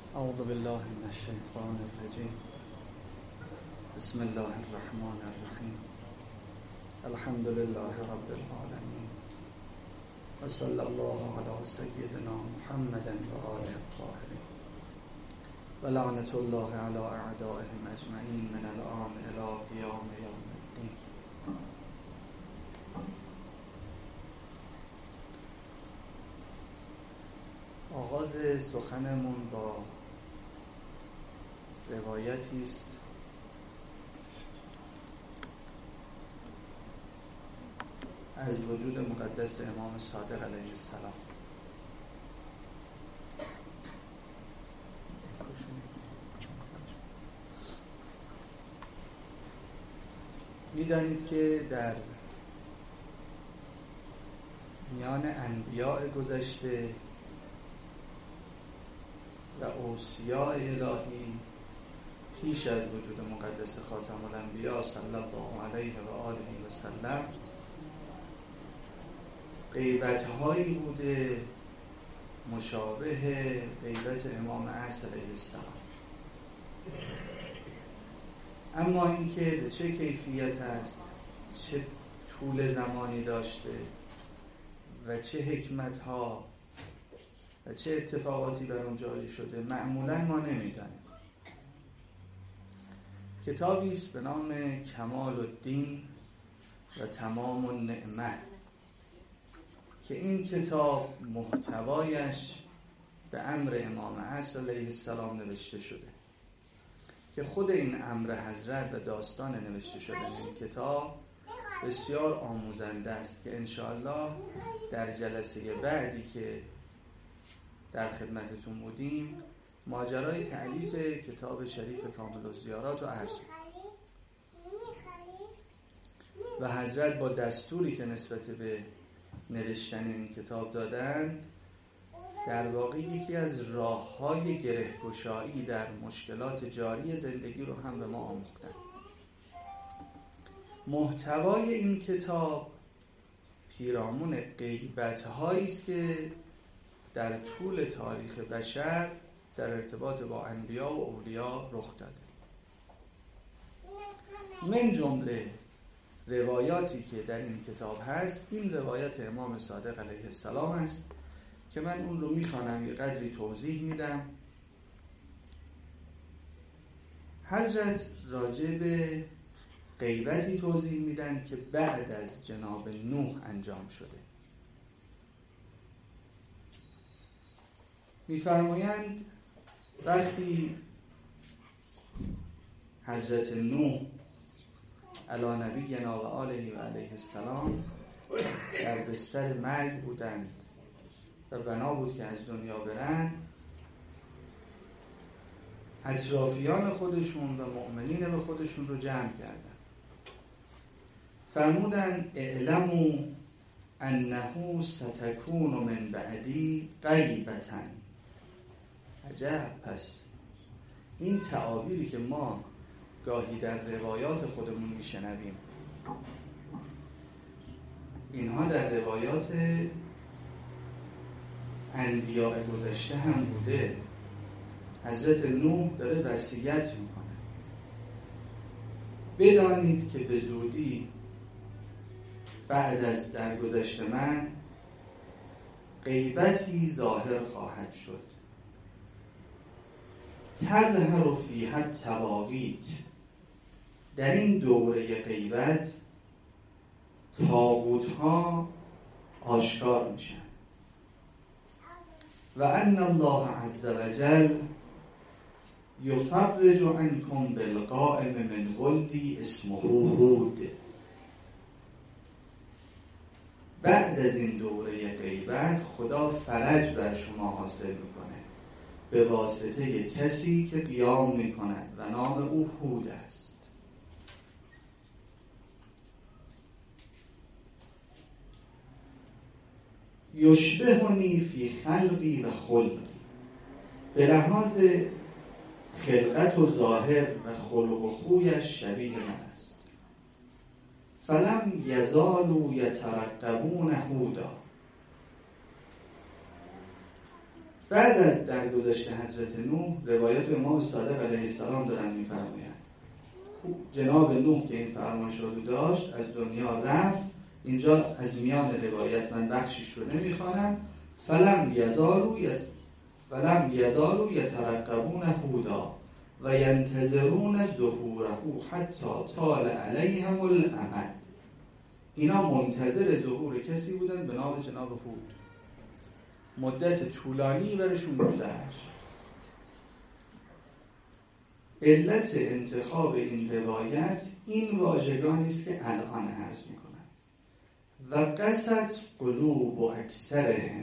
اعوذ بالله من الشیطان الرجیم. بسم الله الرحمن الرحیم. الحمد لله رب العالمین و صلی الله علی سیدنا محمد و آله الطاهرین و لعنت الله علی اعدائهم اجمعین من الآن الی قیام یوم الدین. آغاز سخنمون با روایتی است از وجود مقدس امام صادق علیه السلام. می‌دانید که در میان انبیاء گذشته و اوصیاء الهی پیش از وجود مقدس خاتم الانبیا صلی الله علیه و آله و سلم غیبت‌هایی بوده مشابه غیبت امام عصر علیه السلام، اما اینکه به چه کیفیت است، چه طول زمانی داشته و چه حکمت‌ها و چه اتفاقاتی بر اون جاری شده معمولاً ما نمی‌دانیم. کتابی است به نام کمال الدین و تمام النعمه که این کتاب محتوایش به امر امام عصر علیه السلام نوشته شده که خود این امر حضرت و داستان نوشته شده این کتاب بسیار آموزنده است که انشاءالله در جلسه بعدی که در خدمتتون بودیم ماجرای تألیف کتاب شریف کامل الزیارات رو عرض و حضرت با دستوری که نسبت به نوشتن این کتاب دادند در واقع یکی از راه‌های گره‌گشایی در مشکلات جاری زندگی رو هم به ما آموختند. محتوای این کتاب پیرامون غیبت‌هایی است که در طول تاریخ بشر در ارتباط با انبیا و اولیا رخ داده. من جمله روایاتی که در این کتاب هست این روایت امام صادق علیه السلام است که من اون رو میخوانم، یه قدری توضیح میدم. حضرت راجع به غیبتی توضیح میدن که بعد از جناب نوح انجام شده. میفرمایند وقتی حضرت نوح علی نبینا و آله و علیه السلام در بستر مرگ بودند و بنا بود که از دنیا برن، اطرافیان خودشون و مؤمنین به خودشون رو جمع کردن. فرمودن اعلموا انه ستکون من بعدی غیبة. عجب، پس این تعابیری که ما گاهی در روایات خودمون میشنویم اینها در روایات انبیاء گذشته هم بوده. حضرت نوح داره وصیت میکنه بدانید که به زودی بعد از درگذشت من غیبتی ظاهر خواهد شد تظهر فیها التواقیت. در این دوره غیبت طاغوت‌ها آشکار میشن و ان الله عز وجل یفرج عنکم بالقائم من ولدی اسمه هود. بعد از این دوره غیبت خدا فرج بر شما حاصل میکنه به واسطه کسی که قیام میکند و نام او هود است. یشبهنی فی خلقی و خلقی. به لحاظ خلقت و ظاهر و خلق و خویش شبیه من است. فلم یزالوا یترقبون هودا. بعد از درگذشت حضرت نوح، روایت امام صادق علیه السلام دارن می‌فرمایند جناب نوح که این فرمایش رو داشت از دنیا رفت. اینجا از میان روایت من بخشیش رو نمیخوانم. فلم یزالوا یترقبون هودا و ینتظرون ظهوره حتی طال علیهم الامد. اینا منتظر ظهور کسی بودن به نام جناب هود. مدت طولانی برشون گذشت. علت انتخاب این روایت این واژگانی است که الان عرض میکنم. و قصد قلوب و اکثرهم،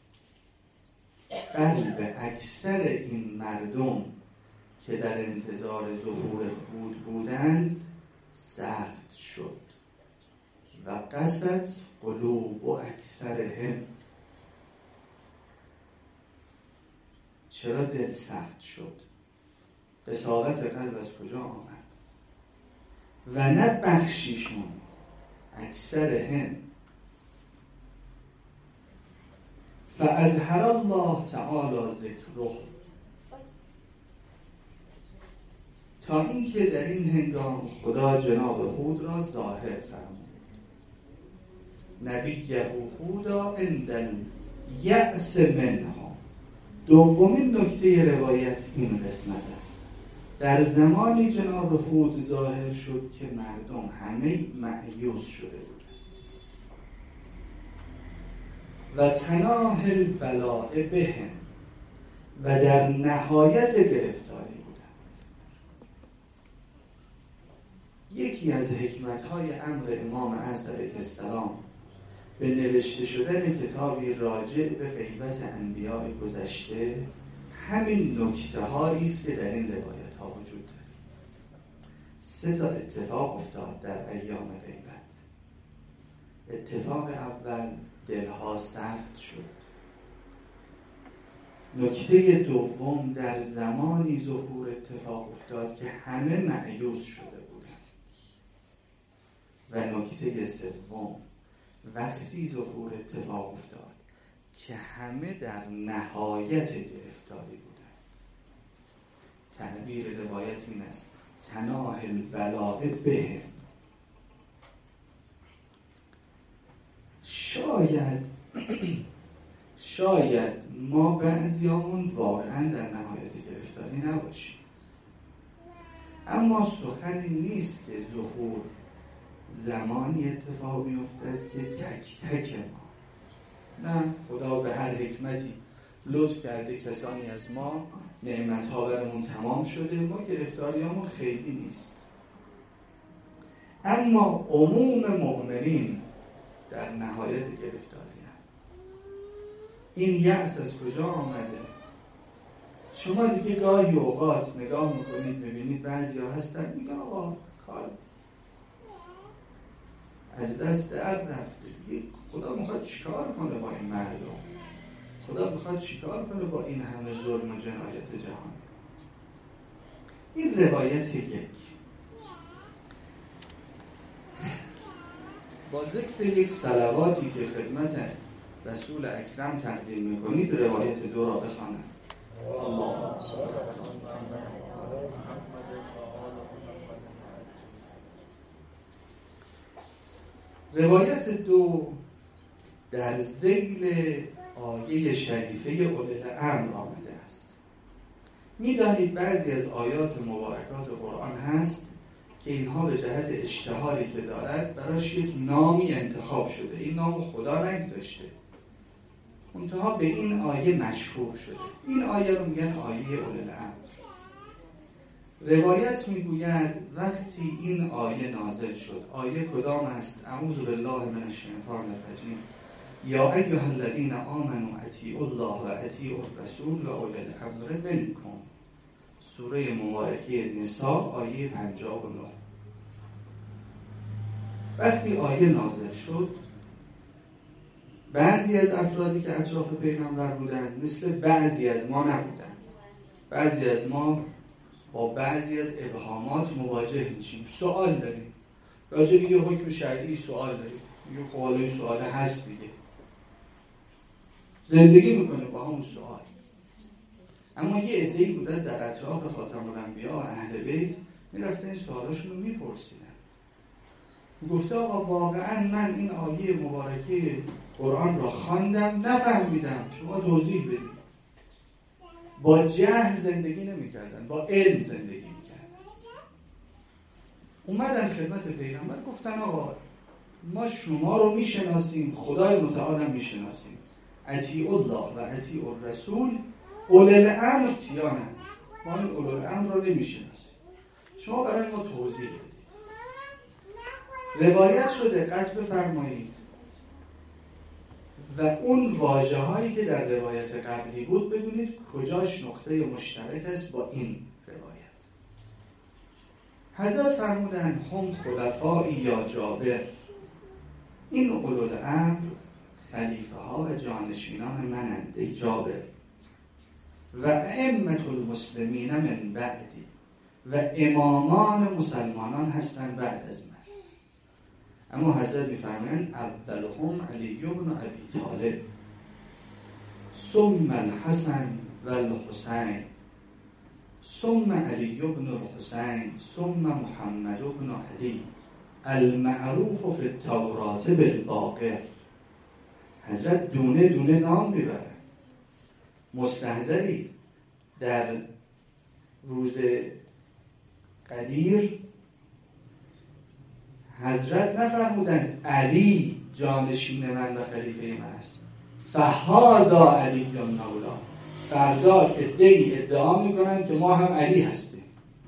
قلب اکثر این مردم که در انتظار ظهور هود بودند سخت شد. و قصد قلوب و اکثرهم، چرا دل سخت شد؟ قساوت قلب از کجا آمد؟ و نه بخشیشون، اکثرهم. فاظهر الله تعالی ذکره، تا اینکه در این هنگام خدا جناب هود را ظاهر فرمود. نبیه هودا عند یأس منها. دومین نکته روایت این قسمت است. در زمانی جناب هود ظاهر شد که مردم همه مأیوس شده بودند و تناه البلاء بهم، و در نهایت گرفتاری بودند. یکی از حکمت‌های امر امام عصر علیه السلام به نوشته شدن کتابی راجع به غیبت انبیاء گذشته همین نکته هایی است که در این روایت ها وجود داره. 3 تا اتفاق افتاد در ایام غیبت. اتفاق اول، دلها سخت شد. نکته دوم، در زمانی ظهور اتفاق افتاد که همه مأیوس شده بودند. و نکته سوم، وقتی ظهور اتفاق افتاد که همه در نهایت گرفتاری بودند. تعبیر روایت این است: تناه البلاء بهم. شاید ما بعضیامون واقعا در نهایت گرفتاری نباشیم، اما سخنی نیست که ظهور زمانی اتفاق می‌افتد که تک تک ما، نه، خدا به هر حکمتی لطف کرده کسانی از ما نعمت‌ها برامون تمام شده، ما گرفتاریامون خیلی نیست. اما عموم مؤمنین در نهایت گرفتاری هست. این یأس از کجا آمده؟ شما دیگه گاهی اوقات نگاه میکنید میبینید بعضیا هستن میگن آقا کار از دست در رفته دیگه، خدا میخواد چیکار کنه با این مردم؟ خدا میخواد چیکار کنه با این همه ظلم و جنایت جهان؟ این روایت یک. با ذکر یک صلواتی که خدمت رسول اکرم تقدیم میکنید روایت 2 را بخوانم. اللهم صل علی روایت 2 در ذیل آیه شریفه اولل امر آمده است. می‌دانید بعضی از آیات مبارکات قرآن هست که اینها به جهت اشتهاری که دارد براش یک نامی انتخاب شده. این نام خدا نگذاشته، منتها به این آیه مشهور شده. این آیه رو میگن آیه اولل امر. روایت میگوید وقتی این آیه نازل شد، آیه کدام است؟ اعوذ بالله من الشیطان الرجیم. یا ایها الذین آمنوا اطیعوا الله و اطیعوا الرسول و اولی الامر منکم. سوره مبارکه نساء آیه 59. وقتی آیه نازل شد، بعضی از افرادی که اطراف پیغمبر بودند مثل بعضی از ما نبودند. بعضی از ما با بعضی از ابهامات مواجه میشیم، سوال داریم راجع به یه حکم شرعی، سوال داریم، یه خواهی سوال هست دیگه، زندگی میکنه با همون سوال. اما یه عده‌ای بودن در اطراف خاتم الانبیا و اهل بیت میرفتن این سوالاشون رو میپرسیدن. گفته آقا واقعا من این آیه مبارکه قرآن را خواندم نفهمیدم، شما توضیح بدید. با جهل زندگی نمی‌کردن، با علم زندگی می‌کردن. اومدن خدمت پیغمبر گفتن آقا ما شما رو میشناسیم، خدای متعال هم میشناسیم، اطیعوا الله و اطیعوا الرسول اولی الامر کیانه، ما این اولی الامر رو نمیشناسیم، شما برای ما توضیح بدید. روایت شده، دقت بفرمایید، و اون واژه هایی که در روایت قبلی بود ببینید کجاش نقطه مشترک است با این روایت. حضرت فرمودن هم خلفائی یا جابر، این اولوالامر خلیفه ها و جانشینان منند ای جابر، و ائمة المسلمین من بعدی، و امامان مسلمانان هستند بعد از من. اما حضرت می‌فرمایند اولهم علی بن ابی طالب ثم الحسن و الحسین ثم علی بن الحسین ثم محمد بن علی المعروف فی التوراة بالباقر. حضرت دونه دونه نام میبرن. مستحضرید در روز قدیر حضرت نفرمودند علی جانشین من و خلیفه من است، فهذا علی مولا. فردا عده‌ای ادعا میکنند که ما هم علی هستیم.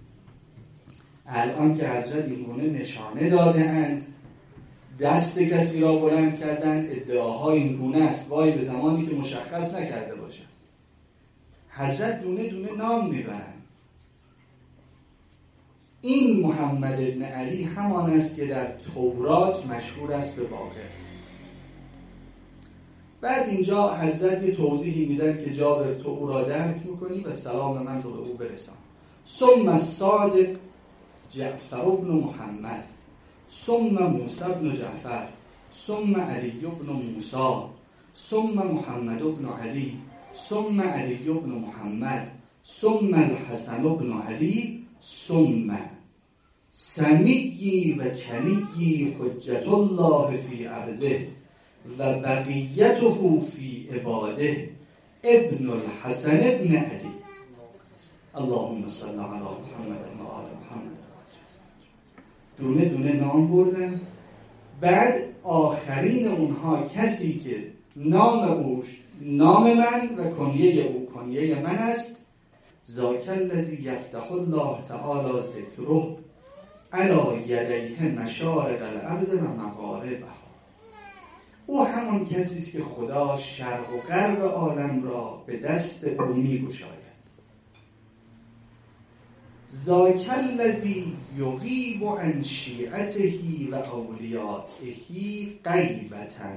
الان که حضرت این گونه نشانه داده اند، دست کسی را بلند کردن، ادعاهای این گونه است، وای به زمانی که مشخص نکرده باشند. حضرت دونه دونه نام میبرند. این محمد ابن علی همان است که در تورات مشهور است به باقر. بعد اینجا حضرت یه توضیحی میدن که جابر تو او را درک میکنی و سلام من رو به او برسان. ثم الصادق جعفر بن محمد ثم موسی بن جعفر ثم علی بن موسی ثم محمد بن علی ثم علی بن محمد ثم الحسن بن علی ثم سمیی و کلیی حجت الله فی ارضه و بقیته فی عباده ابن الحسن ابن علی. اللهم صل علی محمد و آل محمد. دونه دونه نام بردن. بعد آخرین اونها کسی که نام اوش نام من و کنیه او کنیه من است، ذاک الذی یفتح الله تعالی ذکره علی یدیه مشارق الارض و مغاربها. او همان کسی است که خدا شرق و غرب عالم را به دست او می‌گشاید. ذاک الذی یغیب عن شیعته و اولیائه غیبة.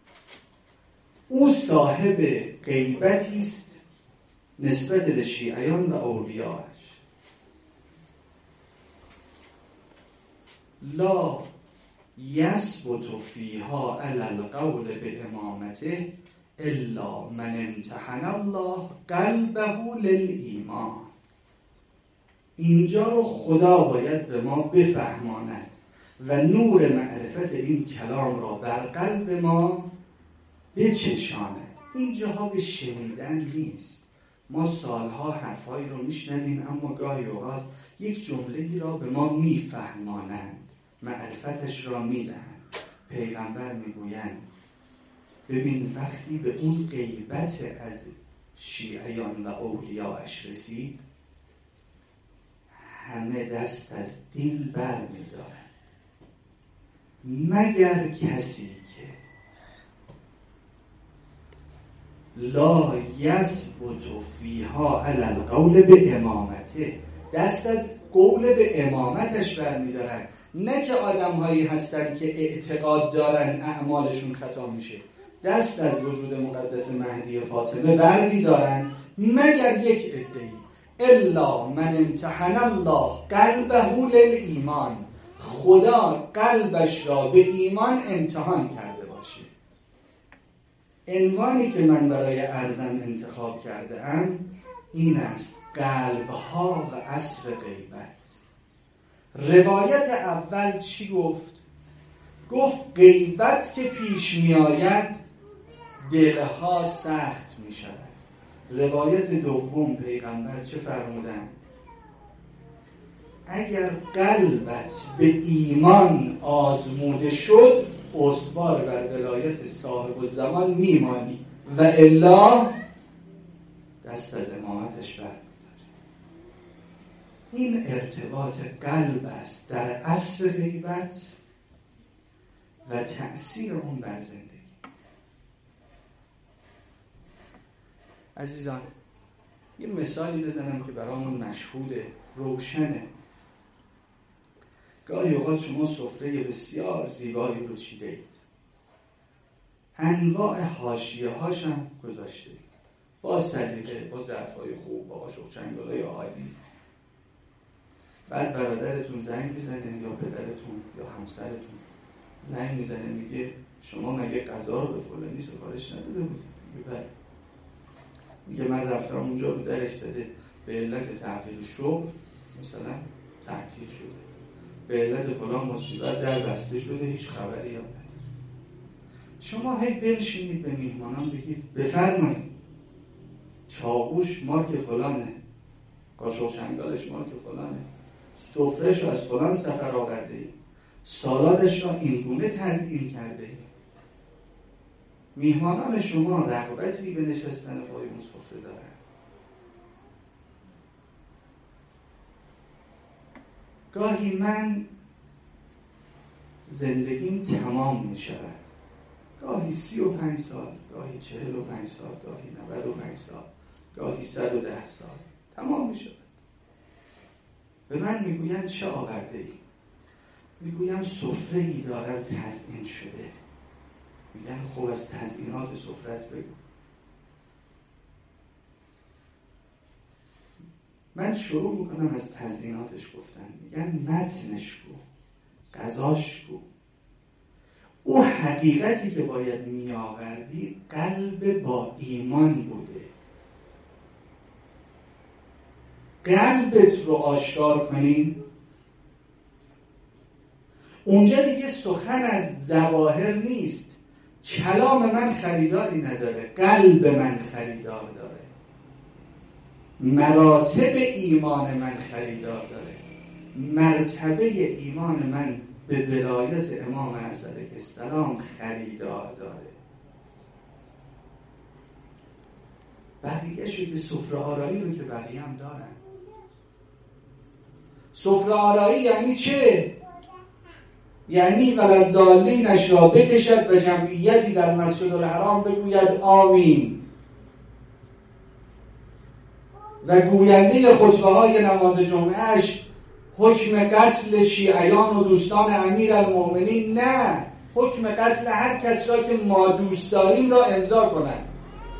او صاحب غیبتی است نسبت به شیعیان و اولیاءش. لا یثبت فیها علی القول بامامته الا من امتحن الله قلبه للایمان. اینجا رو خدا باید به ما بفهماند و نور معرفت این کلام را بر قلب ما بچشاند. اینجاها به شنیدن نیست. ما سالها حرفایی رو میشنویم، اما گاهی اوقات یک جمله‌ای را به ما میفهمانند، معرفتش را میدهند. پیغمبر میگویند ببین وقتی به اون غیبت از شیعیان و اولیاءش رسید، همه دست از دین بر می‌دارند مگر کسی که لا یثبت فیها علی القول بامامته، دست از قول به امامتش برمی‌دارن. نه که آدم‌هایی هستن که اعتقاد دارن اعمالشون خطا میشه، دست از وجود مقدس مهدی فاطمه برمی‌دارن مگر یک عده‌ای. الا من امتحن الله قلبه للایمان، خدا قلبش را به ایمان امتحان کرده باشه. عنوانی که من برای عرضم انتخاب کرده ام این است قلبها و عصر غیبت. روایت اول چی گفت؟ گفت غیبت که پیش می آید دلها سخت می شود. روایت دوم پیغمبر چه فرمودند؟ اگر قلبت به ایمان آزموده شد استوار بر ولایت صاحب الزمان میمانی و الا دست از امامتش برمی‌داری. این ارتباط قلب است در عصر غیبت و تأثیر اون بر زندگی. عزیزان یه مثالی بزنم که برامون مشهوده، روشنه. گاهی اوقات شما سفره بسیار زیبایی رو چیدید، انواع حاشیه هاشم گذاشته، با سلیقه، با ظرفای خوب، با شوچنگالای عالی. بعد برادرتون زنگ میزنه یا پدرتون یا همسرتون زنگ میزنه میگه شما مگه غذا رو به فلانی سفارش نداده بودی؟ میگه بله. میگه من رفتم اونجا رو درش زده به علت تعطیل شغل مثلا تعطیل شده، به علت فلان مصیبت در بسته شده، هیچ خبری هم نداره. شما هی بنشینید به میهمانان بگید بفرمایید چاقوش مارک فلانه، قاشق چنگالش مارک فلانه، سفره‌ش از فلان سفر آورده ای، سالادش را این گونه تزیین کرده ای. میهمانان شما رغبتی به نشستن پای اون سفره دارن. گاهی من زندگیم تمام می شود، گاهی 35 سال، گاهی 45 سال، گاهی 95 سال، گاهی 110 سال تمام می شود. به من میگویند چه آورده ای؟ میگویم سفره ای دارم تزیین شده. میگن خب از تزیینات سفرت بگو. من شروع میکنم از تزییناتش گفتن. میگن متنش گو، غذاش گو. او حقیقتی که باید میآوردی قلب با ایمان بوده. قلبت رو آشکار کنین. اونجا دیگه سخن از ظواهر نیست. کلام من خریداری نداره، قلب من خریدار داره، مراتب ایمان من خریدار داره. مرتبه ایمان من به ولایت امام علیه السلام خریدار داره. بقیه شو که سفره آرایی رو که بقیه هم دارن. سفره آرایی یعنی چه؟ یعنی ولضالینش را بکشد و جمعیتی در مسجد الحرام بگوید آمین و گوینده خطبه های نماز جمعهش حکم قتل شیعیان و دوستان امیرالمؤمنین نه، حکم قتل هر کس را که ما دوست داریم را امضا کنند.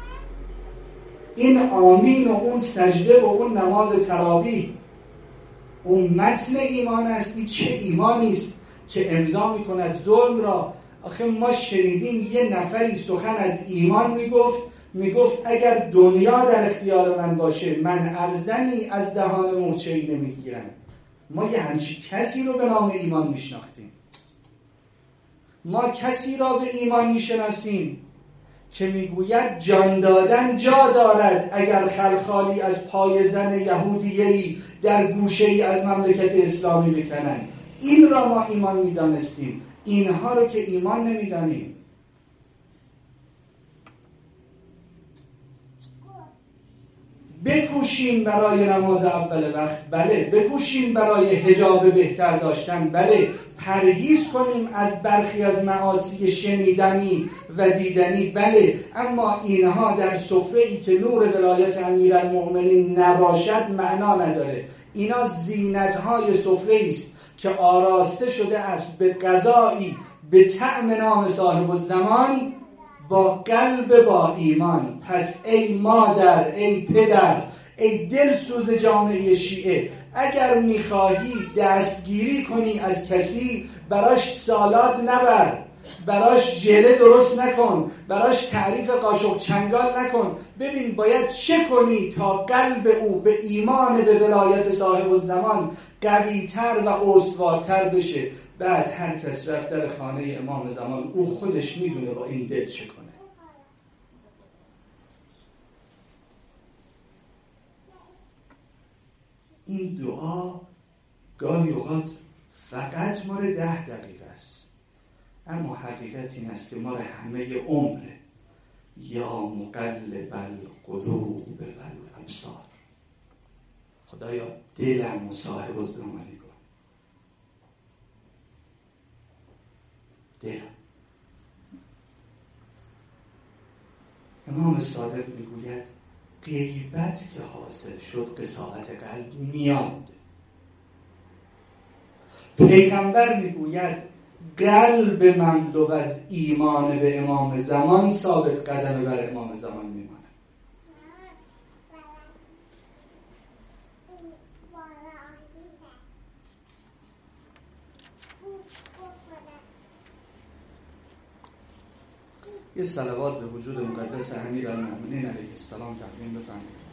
این آمین و اون سجده و اون نماز تراویح اون متن ایمان است. این چه ایمانی است که امضا میکند ظلم را. آخه ما شنیدیم یه نفری سخن از ایمان میگفت اگر دنیا در اختیار من باشه من ارزنی از دهان مورچه‌ای نمیگیرم. ما یه همچین کسی رو به نام ایمان میشناختیم. ما کسی را به ایمان میشناسیم که میگوید جان دادن جا دارد اگر خلخالی از پای زن یهودیه‌ای در گوشه‌ای از مملکت اسلامی بکنند. این را ما ایمان میدانستیم، اینها رو که ایمان نمیدانیم. بکوشیم برای نماز اول وقت، بله. بکوشیم برای حجاب بهتر داشتن، بله. پرهیز کنیم از برخی از معاصی شنیدنی و دیدنی، بله. اما اینها در سفره‌ای که نور ولایت امیرالمؤمنین نباشد معنا نداره. اینا زینت‌های سفره‌ای است که آراسته شده است به غذایی به طعم نام صاحب الزمان با قلب با ایمان. پس ای مادر، ای پدر، ای دلسوز جامعه شیعه، اگر میخواهی دستگیری کنی از کسی براش سالاد نبر، براش ژله درست نکن، براش تعریف قاشق چنگال نکن. ببین باید چه کنی تا قلب او به ایمان به ولایت صاحب الزمان قوی‌تر و استوارتر بشه. بعد هر کس رفت در خانه امام زمان، او خودش میدونه با این دل چه کنه. این دعا گاهی اوقات فقط مال 10 دقیقه است، اما حقیقت این است که مال همه عمره. یا مقلب القلوب والابصار، خدایا دلم و صاحب الزمانی کن. دلم. امام صادق میگوید غیبت که حاصل شد قساوت قلب میاد. پیغمبر میگوید قلب مملو از ایمان به امام زمان ثابت قدم بر امام زمان میماند. یه صلوات به وجود مقدس امیرالمؤمنین علیه السلام تقدیم بفرمایید.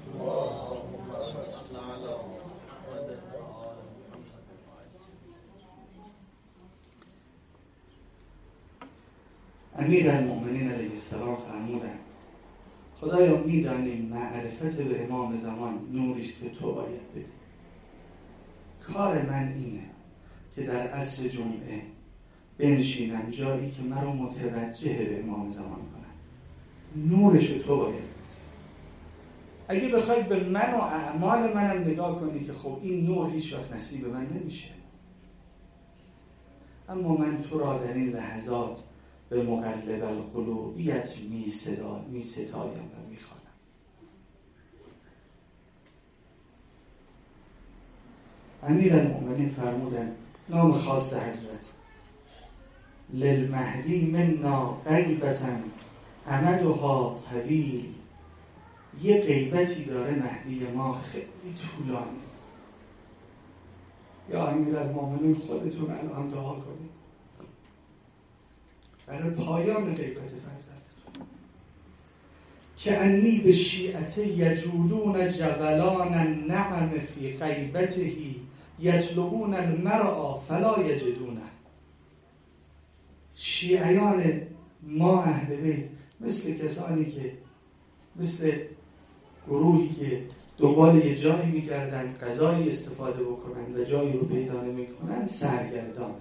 امیرالمؤمنین علیه السلام فرمودند خدایا میدانیم معرفت به امام زمان نوریست که تو باید بدی. کار من اینه که در عصر جمعه بنشینم جایی که مرا متوجه به امام زمان کنم. نورش تو باید بدی. اگه بخوای به من و اعمال منم نگاه کنی که خب این نور هیچ وقت نصیب من نمیشه، اما من تو را در این لحظات به مقلب القلوبیت می ستایم و می خوانم. امیرالمؤمنین فرمودند نام خاص حضرت للمهدی منا غیبتا امدها طویل. یه غیبتی داره مهدی ما خیلی طولانی. یا امیرالمؤمنین خودتون الان دعا کنید برای پایان غیبت فرزندتون که انی به شیعته یجولون جولان النعم فی غیبته یطلبون المرعى فلا یجدونه. شیعیان ما اهل بیت مثل کسانی که مثل گروهی که دنبال یه جایی میگردن غذایی استفاده بکنن و جایی رو پیدا نمیکنن سرگردان.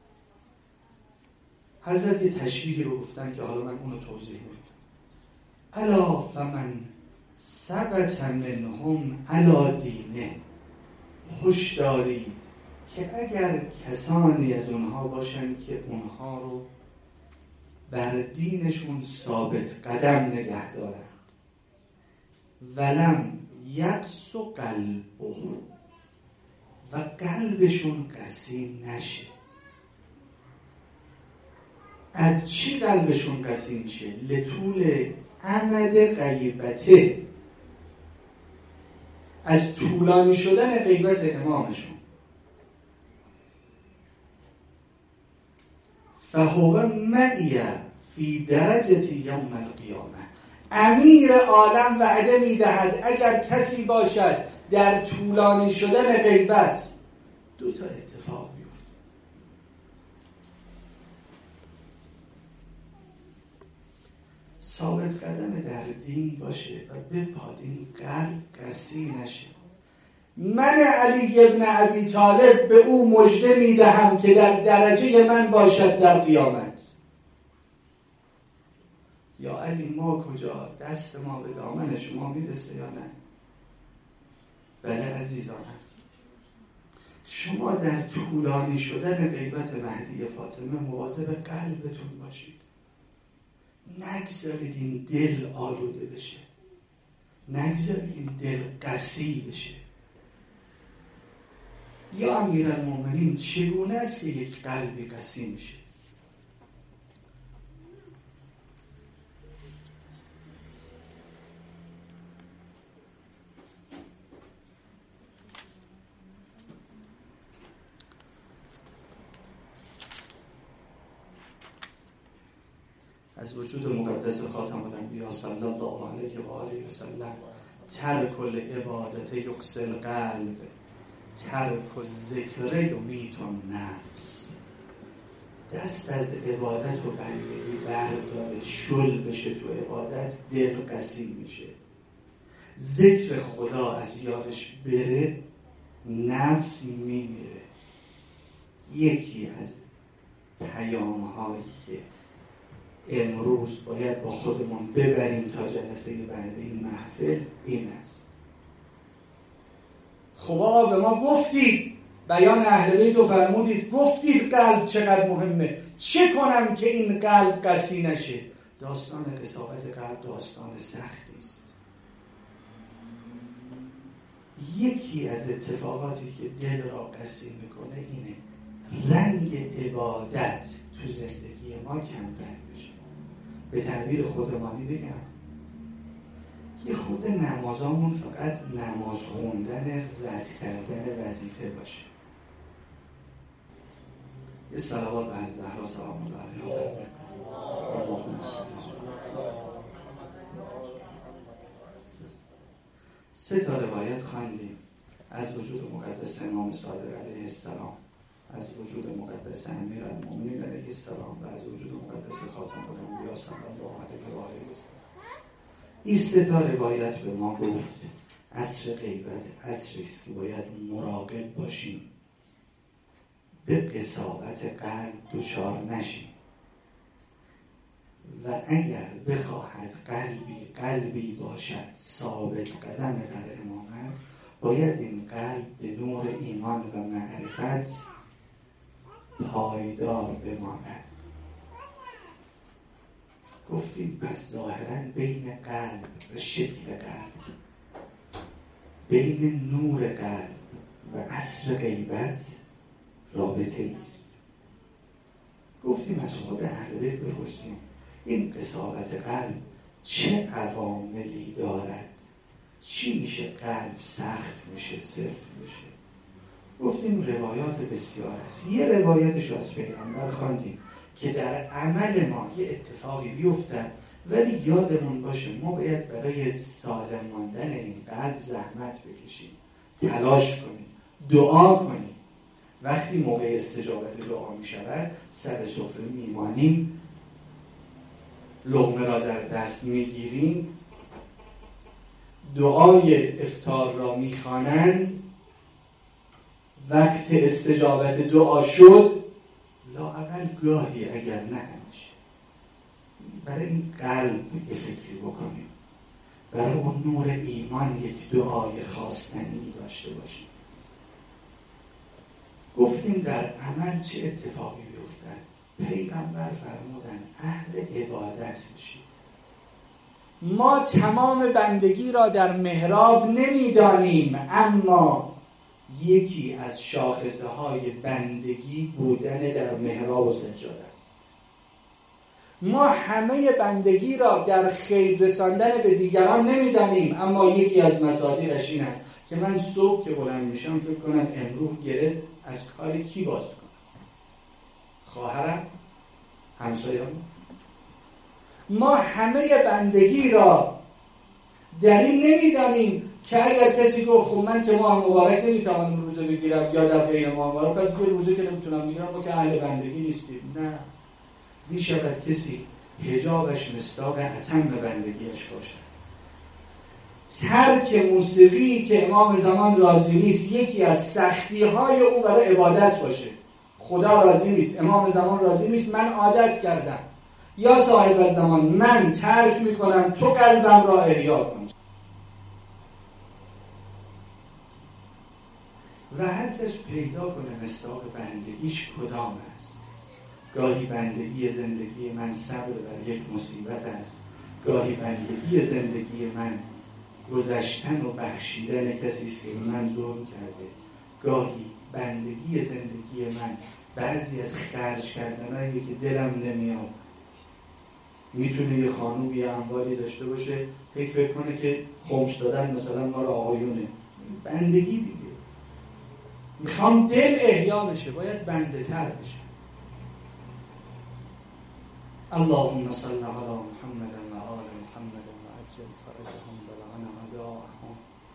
حضرت یه تشبیهی رو گفتن که حالا من اونو توضیح میدم. الا فمن ثبت منهم علی دینه. هشداری که اگر کسانی از اونها باشن که اونها رو بر دینشون ثابت قدم نگه دارن، ولم یقص قلبه و قلبشون قسی نشه. از چی قلبشون قسی میشه؟ لطول امد غیبته، از طولانی شدن غیبت امامشون. فهو معی فی درجه یوم القیامه. امیر عالم وعده میدهد اگر کسی باشد در طولانی شدن غیبت 2 تا اتفاق بیفته. ثابت قدم در دین باشه و بپادین قلب قسی نشه. من علی ابن ابی طالب به او مژده میدهم که در درجه من باشد در قیامت. یا علی ما کجا؟ دست ما به دامن شما میرسه یا نه؟ بله عزیزانم، شما در طولانی شدن غیبت مهدی فاطمه مواظب قلبتون باشید. نگذارید این دل آلوده بشه، نگذارید این دل قسی بشه. یا امیرالمؤمنین چگونه است که یک قلبی قسی میشه؟ از وجود مقدس خاتم الانبیا صلی الله علیه و آله و سلم ترک العبادت یقسل القلب ترک الذکر یمیت النفس. دست از عبادت و بندگی برداره، شل بشه تو عبادت، دل قسی میشه. ذکر خدا از یادش بره، نفس میمیره. یکی از پیام‌هایی که امروز باید با خودمون ببریم تا جلسه بعد این محفل این است. خب آقا به ما گفتید، بیان اهل بیت رو فرمودید، گفتید قلب چقدر مهمه، چه کنم که این قلب قسی نشه؟ داستان قساوت قلب داستان سختی است. یکی از اتفاقاتی که دل را قسی میکنه اینه رنگ عبادت تو زندگی ما کم رنگ بشه. به تعبیر خودمانی بگم، یه خود نمازامون فقط نماز خوندن، رد کردن وظیفه باشه. یه صلوات بر زهرا سلام الله علیها. سه تا روایت خواندیم از وجود مقدس امام صادق علیه السلام، از وجود مقدس امیرالمومنین علیه السلام و از وجود مقدس خاتم الانبیا صلی الله علیه و آله و سلم. این سه تا روایت به ما گفت عصر غیبت عصری است که باید مراقب باشیم به قساوت قلب دچار نشیم و اگر بخواهد قلبی باشد ثابت قدم در امامت، باید این قلب به نور ایمان و معرفت پایدار بماند. گفتیم پس ظاهراً بین قلب و شکل قلب، بین نور قلب و عصر غیبت رابطه است. گفتیم از خود اهل بیت بپرسیم این قساوت قلب چه عواملی دارد؟ چی میشه قلب سخت میشه، سفت میشه؟ گفتیم روایات بسیار است. یه روایتش از پیغمبر خواندیم که در عمل ما یه اتفاقی بیفتد، ولی یادمون باشه ما باید برای سالم ماندن این قلب زحمت بکشیم، تلاش کنیم، دعا کنیم. وقتی موقع استجابت دعا می شود سر سفره میمانیم، لقمه را در دست میگیریم، دعای افطار را میخوانند، وقت استجابت دعا شد، لااقل گاهی اگر نه همیشه برای این قلب یه فکری بکنیم، برای اون نور ایمان یک دعای خواستنی داشته باشیم. گفتیم در عمل چه اتفاقی بیفتد؟ پیغمبر فرمودن اهل عبادت میشید. ما تمام بندگی را در محراب نمیدانیم، اما یکی از شاخصه های بندگی بودن در محراب و سجاده است. ما همه بندگی را در خیر رساندن به دیگران نمیدانیم، اما یکی از مصادیقش این است که من صبح که بلند میشم فکر کنم امروز گرست از کار کی باز کنم؟ خواهرم؟ همسایه‌ام؟ ما همه بندگی را در این نمیدانیم که اگر کسی گفت خب من که ماه مبارک نمیتوانم روزه بگیرم یا در غیر ماه مبارک، پس یه روزه که نمیتونم بگیرم ما که اهل بندگی نیستیم. نه، میشود کسی حجابش مصداق اتم بندگیش باشد. ترک موسیقی که امام زمان راضی نیست یکی از سختی های او برای عبادت باشه. خدا راضی نیست، امام زمان راضی نیست، من عادت کردم، یا صاحب زمان من ترک میکنم، تو قلبم را احیا کن. و هر کس پیدا کنه مصداق بندگیش کدام است. گاهی بندگی زندگی من صبر بر یک مصیبت است، گاهی بندگی زندگی من گذشتن و بخشیدن کسی است که من ظلم کرده، گاهی بندگی زندگی من بعضی از خرج کردنایی که دلم نمیاد. میتونه یه خانوم یه اموالی داشته باشه هی فکر کنه که خمس دادن مثلا ما را آقایونه، بندگی دیگه. میخوام دل احیا بشه، باید بنده تر بشه. اللهم صل على محمد وآل محمد وعجل فرجهم بلعن أعداءهم.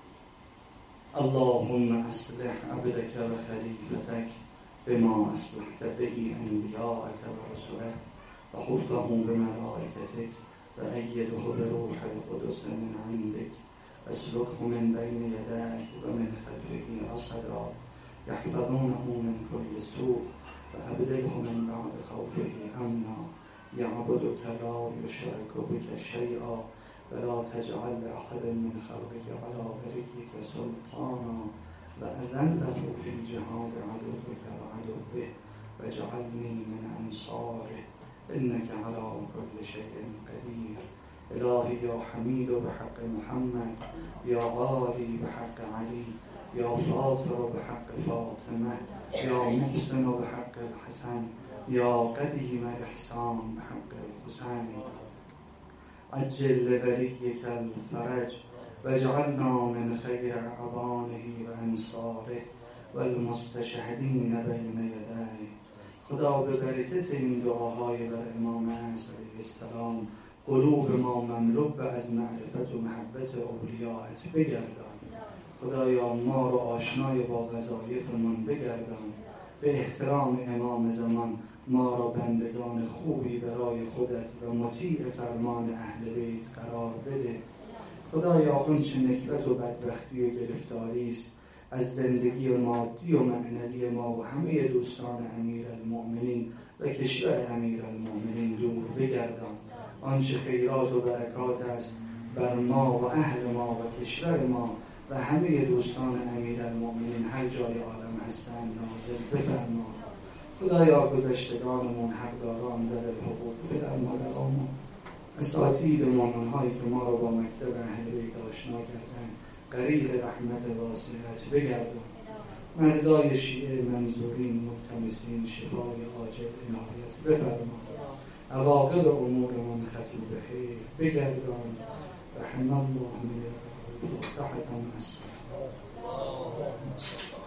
اللهم أصلح عبدك وخليفتك بما أصلحت به أنبياءك ورسلك وحفه بملائكتك وأيده بروح القدس من عندك واسلكه من بين يديك ومن خلفه رصدا يحفظونه من كل سوء وأبدله من بعد خوفه أمنا يعبدك لا يشرك بك شيئا ولا تجعل لأحد من خلقك على بريك سلطانا وأذله في الجهاد عدوك وعدوه واجعلني من أنصاره إنك على كل شيء قدير. إلهي يا حميد بحق محمد، يا غالي بحق علي، يا فاطر بحق فاطمة، يا محسن بحق الحسن، يا قديم الإحسان بحق الحسين، عجل لبريك الفرج واجعلنا من خير أعوانه وأنصاره والمستشهدين بين يديه. خدا به برکت این دعاهای بر امام علیه السلام قلوب ما مملو از معرفت و محبت اولیاءت بگردان. خدایا ما رو آشنای با وظایفمان بگردان. به احترام امام زمان ما را بندگان خوبی برای خودت و مطیع فرمان اهل بیت قرار بده. خدایا آنچه نکبت و بدبختی و گرفتاری است از زندگی مادی و معنوی ما و همه دوستان امیرالمؤمنین و کشور امیرالمؤمنین دور بگردان. آنچه خیرات و برکات است بر ما و اهل ما و کشور ما و همه دوستان امیرالمؤمنین هر جای عالم هستند نازل بفرما. خدایا گذشتگانمون، حقداران، ذوی الحقوق، پدر مادرامون، اساتید مومن‌هایی که ما را با مکتب اهل بیت آشنا کردند غریق رحمت واسعت بگردان. مرزای شیعه منظورین ملتمسین شفای عاجل عنایت بفرما. عواقب امورمون ختم به خیر بگردان. رحم الله من الفتحة الصلاة.